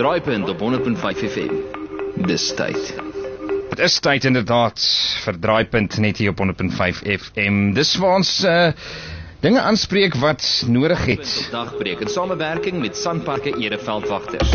Draaipunt op 100.5 FM. Dis tyd. Het is tyd inderdaad vir Draaipunt net hier op 100.5 FM. Dis waar ons dinge aanspreek wat nodig het. Dagbreek in samewerking met Sanparks Ereveldwagters.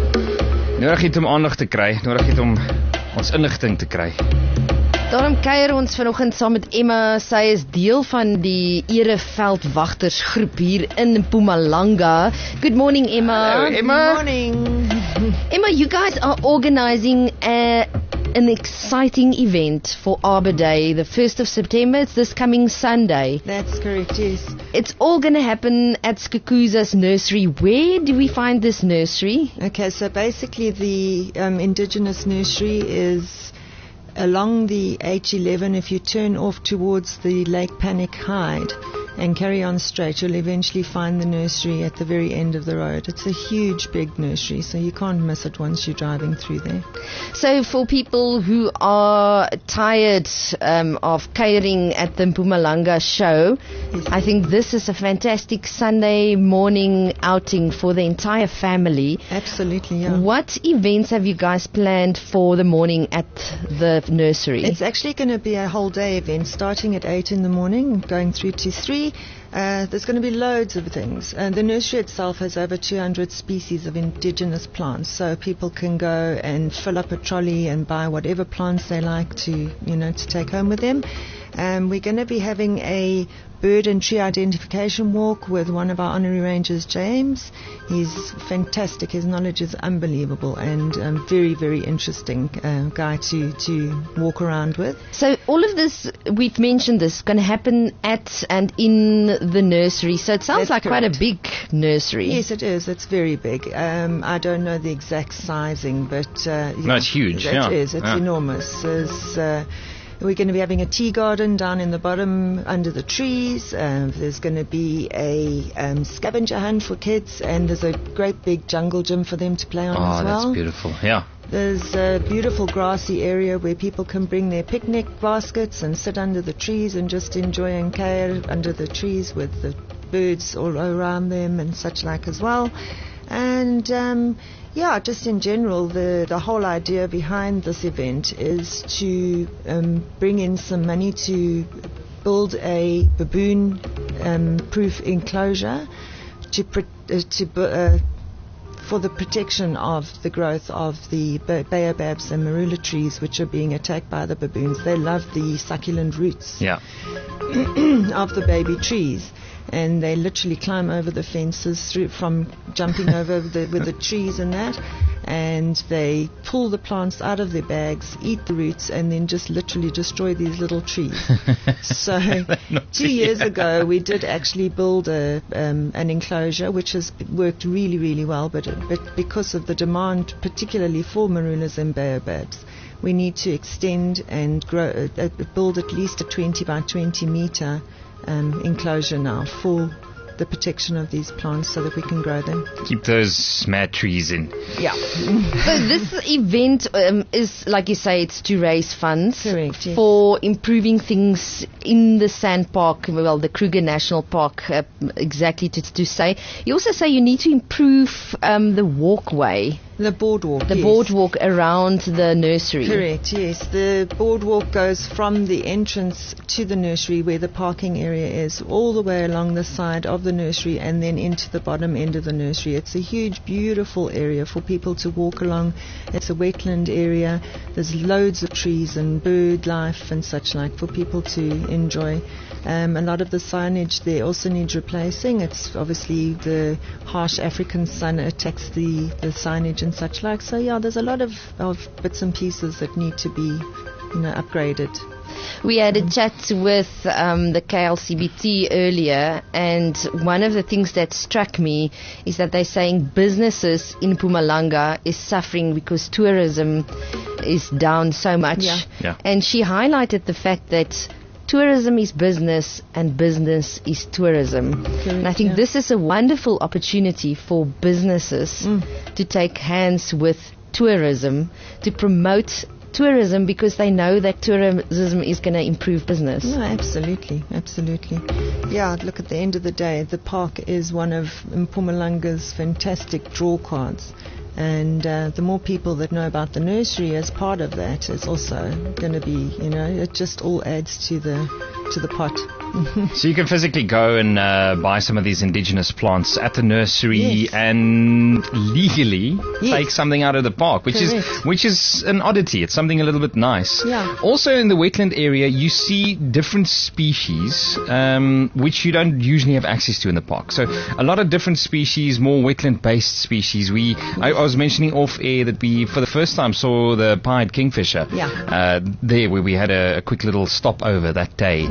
Nodig het om aandag te kry, nodig het om ons inligting te kry. Daarom kuier ons vanoggend saam met Emma. Sy is deel van die Ereveldwagtersgroep hier in Mpumalanga. Good morning, Emma. Hello, Emma. Good morning. Emma, you guys are organizing an exciting event for Arbor Day, the 1st of September. It's this coming Sunday. That's correct, yes. It's all going to happen at Skukuza's nursery. Where do we find this nursery? Okay, so basically the indigenous nursery is along the H11. If you turn off towards the Lake Panic Hide and carry on straight, you'll eventually find the nursery at the very end of the road. It's a huge, big nursery, so you can't miss it once you're driving through there. So for people who are tired of catering at the Mpumalanga show, Yes. I think this is a fantastic Sunday morning outing for the entire family. Absolutely, yeah. What events have you guys planned for the morning at the nursery? It's actually going to be a whole day event starting at 8 in the morning, going through to 3. There's going to be loads of things. The nursery itself has over 200 species of indigenous plants, so people can go and fill up a trolley and buy whatever plants they like to take home with them. We're going to be having a bird and tree identification walk with one of our honorary rangers, James. He's fantastic. His knowledge is unbelievable and very, very interesting guy to walk around with. So all of this, we've mentioned this, going to happen at and in the nursery. So it sounds That's like correct. quite a big nursery. Yes, it is. It's very big. I don't know the exact sizing, but No, it's huge, It yeah. is. It's Yeah. enormous. We're going to be having a tea garden down in the bottom under the trees. There's going to be a scavenger hunt for kids, and there's a great big jungle gym for them to play on as well. That's beautiful, yeah. There's a beautiful grassy area where people can bring their picnic baskets and sit under the trees and just enjoy and care under the trees with the birds all around them and such like as well. And just in general, the whole idea behind this event is to bring in some money to build a baboon-proof enclosure for the protection of the growth of the baobabs and marula trees, which are being attacked by the baboons. They love the succulent roots Yeah. of the baby trees, and they literally climb over the fences from jumping over with the trees and that, and they pull the plants out of their bags, eat the roots, and then just literally destroy these little trees. So 2 years ago we did actually build an enclosure which has worked really, really well, but because of the demand particularly for marulas and baobabs, we need to extend and grow, build at least a 20 by 20 meter enclosure now for the protection of these plants so that we can grow them. Keep those mad trees in. Yeah. So this event is, like you say, it's to raise funds Correct, yes. for improving things in the sand park, well, the Kruger National Park, exactly to say. You also say you need to improve the walkway, The boardwalk. the yes. boardwalk around the nursery. Correct, yes. The boardwalk goes from the entrance to the nursery where the parking area is all the way along the side of the nursery and then into the bottom end of the nursery. It's a huge, beautiful area for people to walk along. It's a wetland area. There's loads of trees and bird life and such like for people to enjoy. A lot of the signage there also needs replacing. It's obviously the harsh African sun attacks the signage and such like. So yeah, there's a lot of bits and pieces that need to be upgraded. We had a chat with the KLCBT earlier, and one of the things that struck me is that they're saying businesses in Mpumalanga is suffering because tourism is down so much. Yeah. Yeah. And she highlighted the fact that tourism is business and business is tourism. And I think yeah. this is a wonderful opportunity for businesses to take hands with tourism, to promote tourism, because they know that tourism is going to improve business. No, absolutely, absolutely. Yeah, look, at the end of the day, the park is one of Mpumalanga's fantastic draw cards. And the more people that know about the nursery as part of that is also going to be, it just all adds to the pot. So you can physically go and buy some of these indigenous plants at the nursery Yes. and legally Yes. take something out of the park, which Correct. is an oddity. It's something a little bit nice. Yeah. Also in the wetland area, you see different species which you don't usually have access to in the park. So a lot of different species, more wetland-based species. I was mentioning off air that we, for the first time, saw the pied kingfisher. Yeah. There, where we had a quick little stopover that day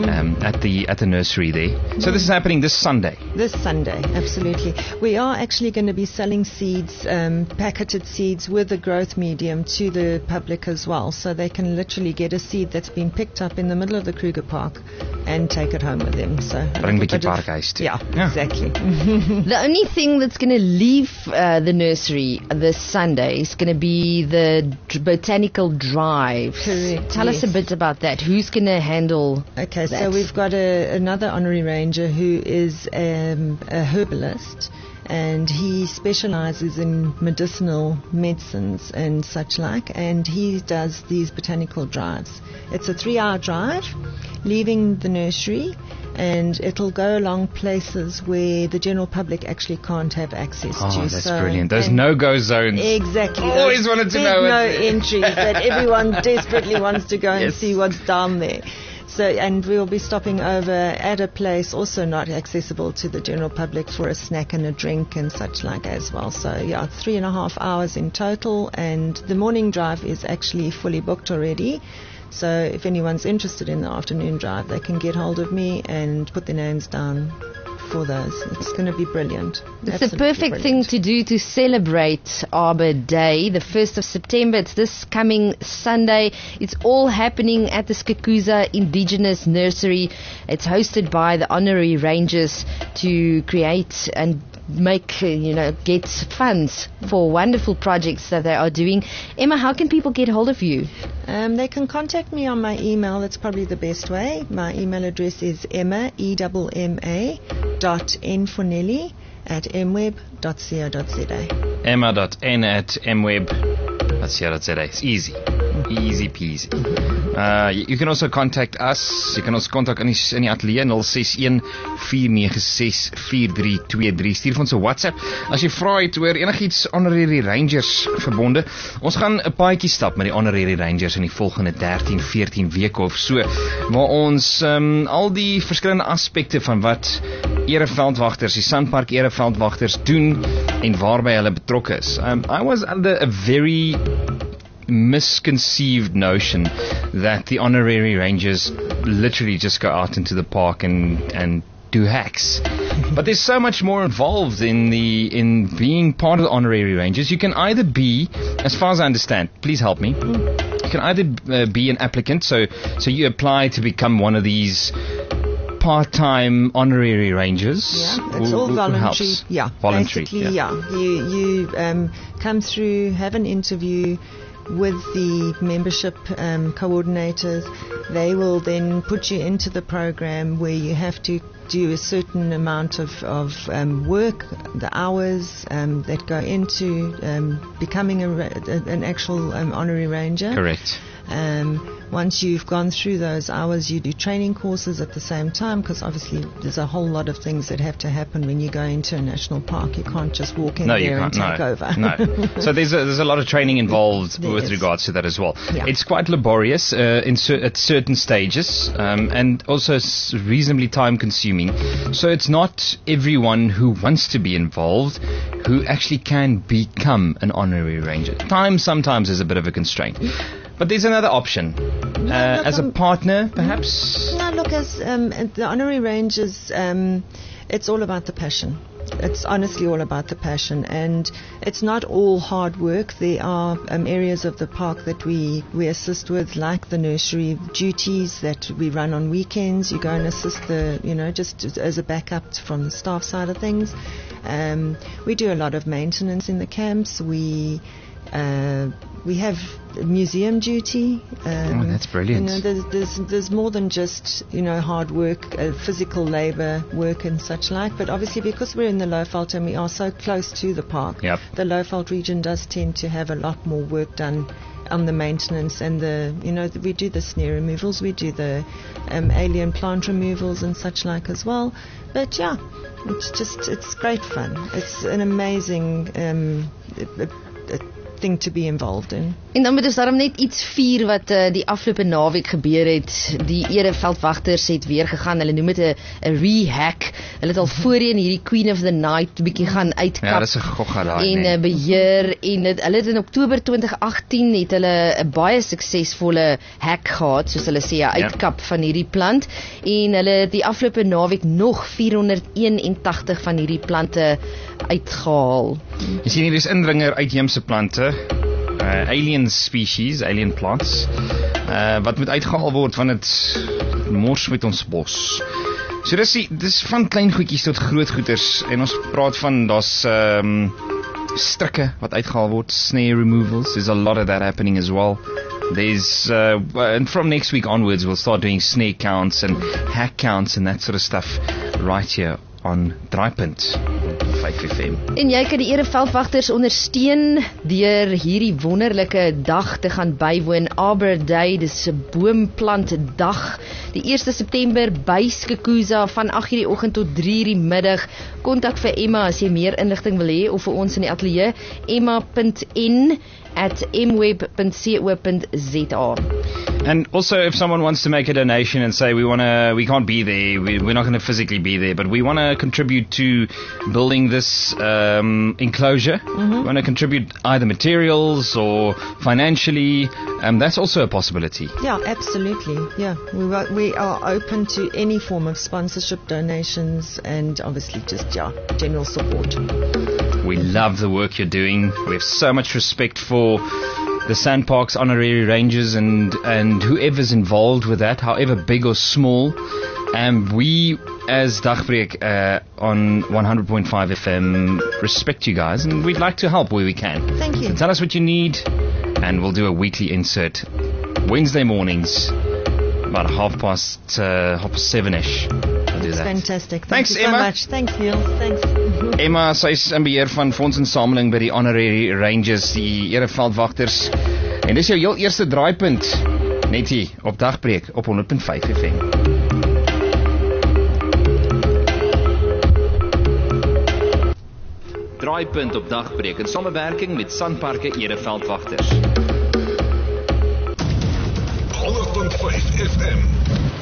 at the nursery there. So this is happening this Sunday. This Sunday, absolutely. We are actually going to be selling seeds, packeted seeds with a growth medium to the public as well. So they can literally get a seed that's been picked up in the middle of the Kruger Park and take it home with them. So Bring 'n bietjie parkhuis toe. Yeah, Ja. exactly. The only thing that's going to leave the nursery this Sunday is going to be the botanical drive. Correct, Tell us a yes. bit about that. Who's going to handle Okay, so that? we've got another honorary ranger who is a herbalist, and he specializes in medicinal medicines and such like, and he does these botanical drives. It's a 3-hour drive, leaving the nursery, and it'll go along places where the general public actually can't have access to. Oh, that's So- brilliant. Those and- no-go zones. Exactly. Always those wanted to big know no it. entries that everyone desperately wants to go and Yes. see what's down there. So, and we'll be stopping over at a place also not accessible to the general public for a snack and a drink and such like as well. So, yeah, 3.5 hours in total, and the morning drive is actually fully booked already. So if anyone's interested in the afternoon drive, they can get hold of me and put their names down for those. It's going to be brilliant. It's the Absolutely perfect thing brilliant. to do to celebrate Arbor Day, the 1st of September. It's this coming Sunday. It's all happening at the Skakuza Indigenous Nursery. It's hosted by the Honorary Rangers to create and make, get funds for wonderful projects that they are doing. Emma, how can people get hold of you? They can contact me on my email. That's probably the best way. My email address is Emma, emma.nfonelli@mweb.co.za. Emma.n@mweb.co.za. It's easy. Easy peasy. You can also contact us. You can ons kontak in die ateljee 061-496-4323. Stuur vir ons 'n WhatsApp as jy vra het oor enigiets Honorary Rangers verbonde. Ons gaan 'n paadjie stap met die Honorary Rangers in die volgende 13-14 weke of so, waar ons al die verskillende aspekte van wat ereveldwagters, die Sanpark ereveldwagters doen en waarby hulle betrokke is. I was under a very misconceived notion that the Honorary Rangers literally just go out into the park and do hacks. But there's so much more involved in being part of the Honorary Rangers. You can either be, as far as I understand, please help me, you can either be an applicant, so you apply to become one of these part-time Honorary Rangers. Yeah, it's who- all who voluntary. helps. Yeah, Voluntary. Basically, yeah. You come through, have an interview with the membership coordinators. They will then put you into the program where you have to do a certain amount of work, the hours that go into becoming an actual honorary ranger. Correct. Once you've gone through those hours, you do training courses at the same time, because obviously there's a whole lot of things that have to happen when you go into a national park. You can't just walk in No, you there can't. and take over. No. So there's a lot of training involved There with is. regards to that as well. Yeah. It's quite laborious at certain stages, and also reasonably time consuming. So it's not everyone who wants to be involved who actually can become an honorary ranger. Time sometimes is a bit of a constraint. But there's another option. As a partner, perhaps? No, look, as the honorary rangers, it's all about the passion. It's honestly all about the passion, and it's not all hard work. There are areas of the park that we assist with, like the nursery duties that we run on weekends. You go and assist just as a backup from the staff side of things. We do a lot of maintenance in the camps. We we have museum duty. That's brilliant. There's more than just hard work, physical labour work and such like. But obviously, because we're in the Lowveld and we are so close to the park, the Lowveld region does tend to have a lot more work done on the maintenance and we do the snare removals, we do the alien plant removals and such like as well. But yeah, it's great fun. It's an amazing thing to be involved in. En dan moet ons daarom net iets vier wat die afgelope naweek gebeur het. Die ereveldwagters het weer gegaan. Hulle noem dit 'n rehack. Hulle het al voorheen hierdie Queen of the Night bietjie gaan uitkap. Ja, dis 'n gogga daai. En beheer en hulle het in Oktober 2018 het hulle 'n baie suksesvolle hack gehad, soos hulle sê, 'n uitkap van hierdie plant. En hulle het die afgelope naweek nog 481 van hierdie plante uitgehaal. Jy sien hier is indringer uitheemse plante. Alien species, alien plants, wat moet uitgehaal word want dit mors met ons bos. So dis van klein goedjies tot groot goeders en ons praat van daar's strikke wat uitgehaal word, snare removals, there's a lot of that happening as well. There's and from next week onwards we'll start doing snare counts and hack counts and that sort of stuff right here on Draaipunt 5FM. En jy kan die ereveldwagters ondersteun deur hierdie wonderlike dag te gaan bywoon. Arbor Day, dis 'n boomplantdag. Die 1 September by Skukuza van 8:00 die oggend tot 3:00 die middag. Kontak vir Emma as jy meer inligting wil hê of vir ons in die ateljee emma.n@mweb.co.za. And also, if someone wants to make a donation and say we can't be there, we're not going to physically be there, but we want to contribute to building this enclosure. We want to contribute either materials or financially. That's also a possibility. Yeah, absolutely. Yeah, we are open to any form of sponsorship, donations, and obviously just general support. We love the work you're doing. We have so much respect for the SANParks honorary rangers and whoever's involved with that, however big or small. We as Dagbreek on 100.5 FM respect you guys, and we'd like to help where we can. Thank you. So tell us what you need and we'll do a weekly insert Wednesday mornings about 7:30ish. That's fantastic. Thanks, you Emma. so much. Thanks, Neil. Thanks. Emma, sy is in beheer van fondsinsameling by die Honorary Rangers, die ereveldwagters. En dis jou heel eerste draaipunt net hier op Dagbreek op 100.5 FM. Draaipunt op Dagbreek in samewerking met SANParke ereveldwagters. 100.5 FM.